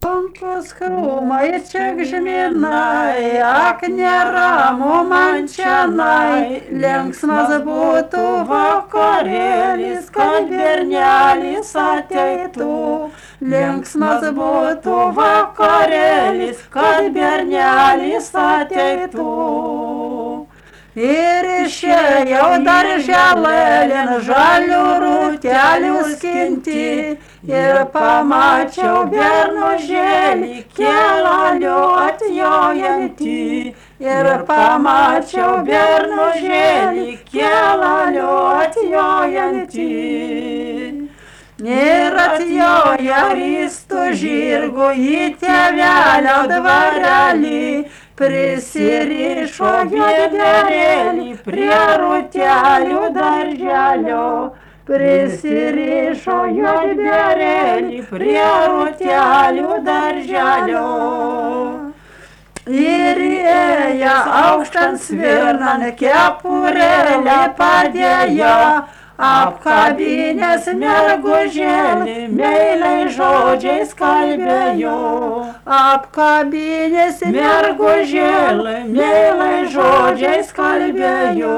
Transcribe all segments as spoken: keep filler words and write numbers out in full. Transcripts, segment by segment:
Rankos krūmai čia gžminai, ak neramu man čianai, linksmas būtų vakarėlis, kad bernelis ateitų. Linksmas būtų vakarėlis, kad bernelis ateitų. Ir išėjau darželėlin žalių rūtelių skinti, ir pamačiau bernužėlį kelaliu atjojantį. Ir pamačiau bernužėlį kelaliu atjojantį. Ir atjoja ristų žirgų į tėvelio dvarelį, prisirišo juodberėlį prie rūtelių darželio. Prisirišo juodberėlį prie rūtelių darželio. Ir įėjo aukštan svirnan kepurėlę padėjo, apkabinęs mergužėlį meiliai žodžiais kalbėjo. Apkabinęs mergužėlį meiliai žodžiais kalbėjo.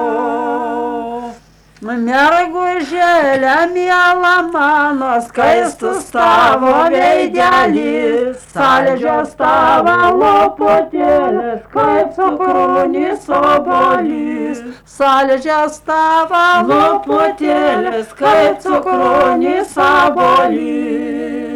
Mergužėlė miela mano, skaistus tavo veidelis, saldžios tavo loputėlis, kaip cukrunis obuolys. Saldžios tavo loputėlis, kaip cukrunis obuolys.